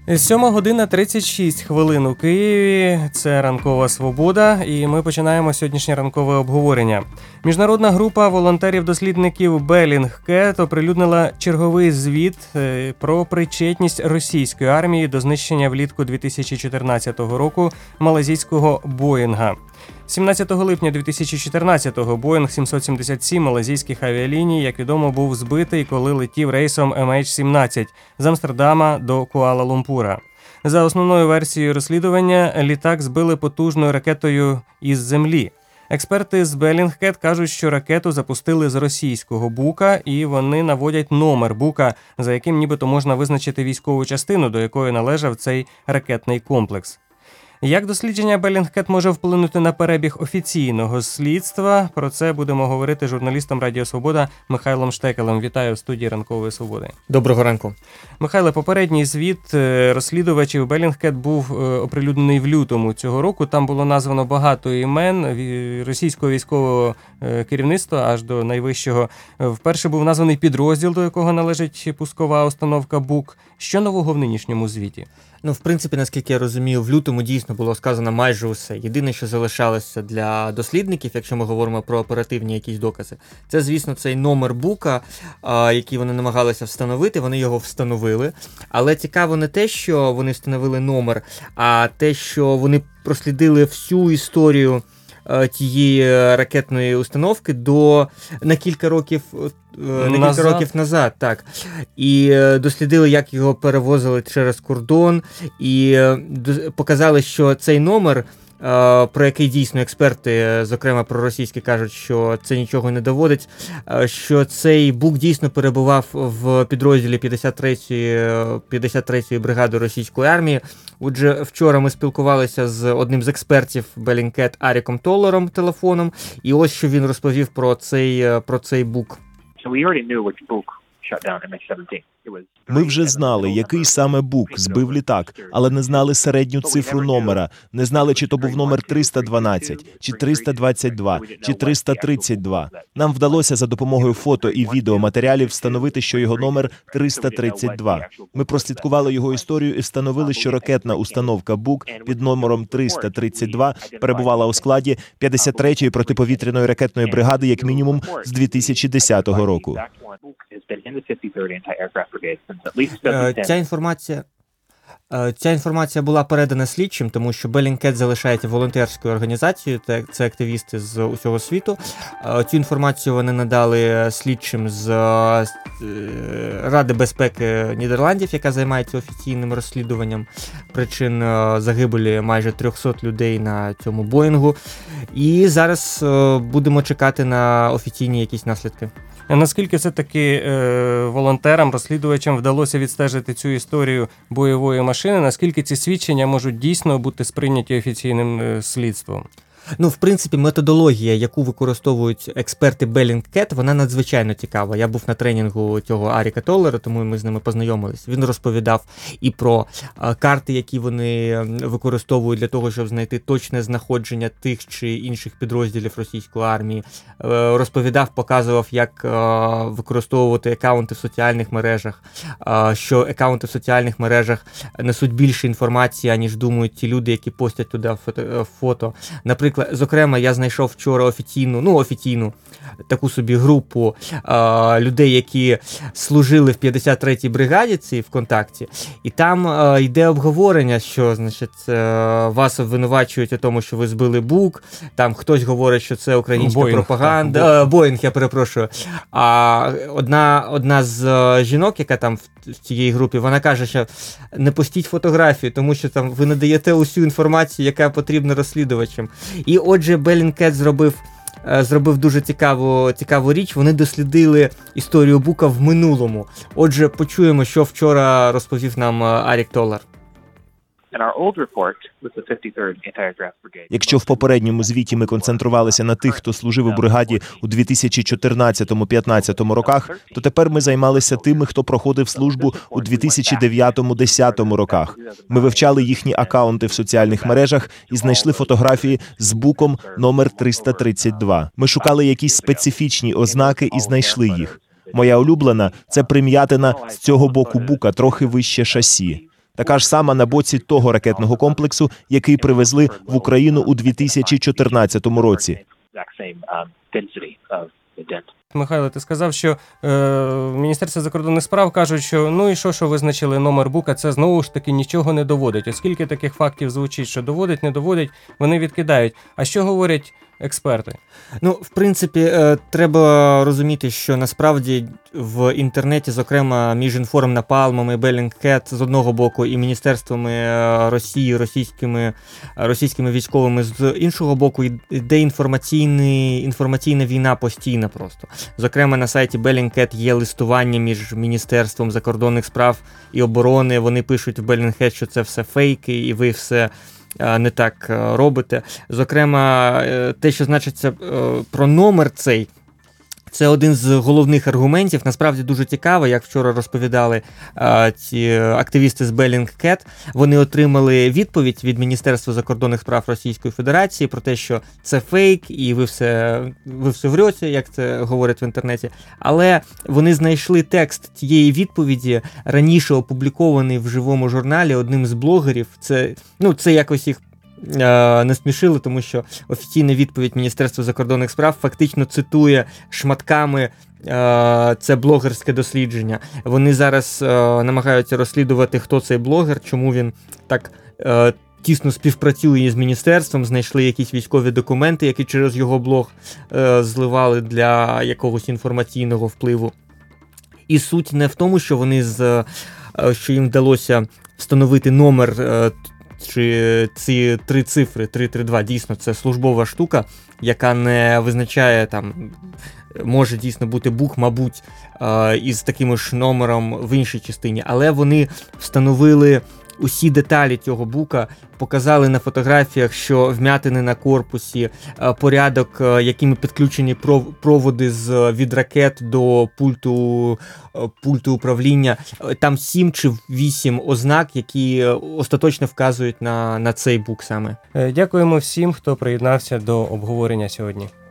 7 година 36 хвилин у Києві. Це ранкова свобода, і ми починаємо сьогоднішнє ранкове обговорення. Міжнародна група волонтерів-дослідників Bellingcat оприлюднила черговий звіт про причетність російської армії до знищення влітку 2014 року малайзійського Боїнга. 17 липня 2014-го Боїнг 777 малайзійських авіаліній, як відомо, був збитий, коли летів рейсом MH17 з Амстердама до Куала-Лумпура. За основною версією розслідування, літак збили потужною ракетою із землі. Експерти з Bellingcat кажуть, що ракету запустили з російського бука, і вони наводять номер бука, за яким нібито можна визначити військову частину, до якої належав цей ракетний комплекс. Як дослідження Bellingcat може вплинути на перебіг офіційного слідства? Про це будемо говорити з журналістом Радіо Свобода Михайлом Штекелем. Вітаю в студії Ранкової Свободи. Доброго ранку. Михайле, попередній звіт розслідувачів Bellingcat був оприлюднений в лютому цього року. Там було названо багато імен російського військового керівництва аж до найвищого. Вперше був названий підрозділ, до якого належить пускова установка БУК. Що нового в нинішньому звіті? В принципі, наскільки я розумію, в лютому дійсно було сказано майже усе. Єдине, що залишалося для дослідників, якщо ми говоримо про оперативні якісь докази, це, звісно, цей номер бука, який вони намагалися встановити, вони його встановили. Але цікаво не те, що вони встановили номер, а те, що вони прослідили всю історію тієї ракетної установки на кілька років назад, так. І дослідили, як його перевозили через кордон, і показали, що цей номер, про який дійсно експерти, зокрема проросійські, кажуть, що це нічого не доводить, що цей бук дійсно перебував в підрозділі 53-ї бригади російської армії. Отже, вчора ми спілкувалися з одним з експертів Bellingcat Аріком Толлером телефоном, і ось що він розповів про цей бук. Ми вже знали, який саме бук збив літак, але не знали середню цифру номера, не знали, чи то був номер 312, чи 322, чи 332. Нам вдалося за допомогою фото і відеоматеріалів встановити, що його номер 332. Ми прослідкували його історію і встановили, що ракетна установка БУК під номером 332 перебувала у складі 53-ї протиповітряної ракетної бригади як мінімум з 2010 року. Ця інформація була передана слідчим, тому що Bellingcat залишається волонтерською організацією, це активісти з усього світу. Цю інформацію вони надали слідчим з Ради безпеки Нідерландів, яка займається офіційним розслідуванням причин загибелі майже 300 людей на цьому Боїнгу. І зараз будемо чекати на офіційні якісь наслідки. Наскільки все-таки волонтерам, розслідувачам вдалося відстежити цю історію бойової машини? Наскільки ці свідчення можуть дійсно бути сприйняті офіційним слідством? В принципі, методологія, яку використовують експерти Bellingcat, вона надзвичайно цікава. Я був на тренінгу цього Аріка Толлера, тому ми з ними познайомились. Він розповідав і про карти, які вони використовують для того, щоб знайти точне знаходження тих чи інших підрозділів російської армії. Розповідав, показував, як використовувати акаунти в соціальних мережах, що акаунти в соціальних мережах несуть більше інформації, аніж думають ті люди, які постять туди фото. Наприклад, зокрема, я знайшов вчора офіційну таку собі групу людей, які служили в 53-й бригаді цій ВКонтакті, і там йде обговорення, що, вас обвинувачують у тому, що ви збили бук, там хтось говорить, що це українська пропаганда, Боїнг, я перепрошую. А одна з жінок, яка там в цій групі, вона каже, що не постіть фотографії, тому що там ви не даєте усю інформацію, яка потрібна розслідувачам. І отже, Bellingcat зробив дуже цікаву річ. Вони дослідили історію бука в минулому. Отже, почуємо, що вчора розповів нам Арік Толлер. Якщо в попередньому звіті ми концентрувалися на тих, хто служив у бригаді у 2014-15 роках, то тепер ми займалися тими, хто проходив службу у 2009-10 роках. Ми вивчали їхні акаунти в соціальних мережах і знайшли фотографії з буком номер 332. Ми шукали якісь специфічні ознаки і знайшли їх. Моя улюблена – це прим'ятина з цього боку бука, трохи вище шасі. Така ж сама на боці того ракетного комплексу, який привезли в Україну у 2014 році. Михайло, ти сказав, що Міністерство закордонних справ кажуть, що ну і що визначили номер бука, це знову ж таки нічого не доводить. Оскільки таких фактів звучить, що доводить, не доводить, вони відкидають. А що говорять експерти? Ну, в принципі, треба розуміти, що насправді в інтернеті, зокрема, між Інформнапалмом і Bellingcat з одного боку і міністерствами Росії, російськими військовими з іншого боку, йде інформаційна війна постійна просто. Зокрема, на сайті Bellingcat є листування між Міністерством закордонних справ і оборони. Вони пишуть в Bellingcat, що це все фейки, і ви все не так робите. Зокрема, те, що значиться про номер цей, це один з головних аргументів. Насправді дуже цікаво, як вчора розповідали ці активісти з Bellingcat. Вони отримали відповідь від Міністерства закордонних справ Російської Федерації про те, що це фейк і ви все врете, як це говорять в інтернеті. Але вони знайшли текст тієї відповіді, раніше опублікований в живому журналі одним з блогерів. Це якось їх не смішили, тому що офіційна відповідь Міністерства закордонних справ фактично цитує шматками це блогерське дослідження. Вони зараз намагаються розслідувати, хто цей блогер, чому він так тісно співпрацює з міністерством, знайшли якісь військові документи, які через його блог зливали для якогось інформаційного впливу. І суть не в тому, що що їм вдалося встановити номер чи ці 3 цифри, 332, дійсно, це службова штука, яка не визначає, там, може дійсно бути бук, мабуть, із таким ж номером в іншій частині, але вони встановили усі деталі цього бука, показали на фотографіях, що вм'ятини на корпусі, порядок, якими підключені проводи від ракет до пульту управління. Там 7 чи 8 ознак, які остаточно вказують на цей бук саме. Дякуємо всім, хто приєднався до обговорення сьогодні.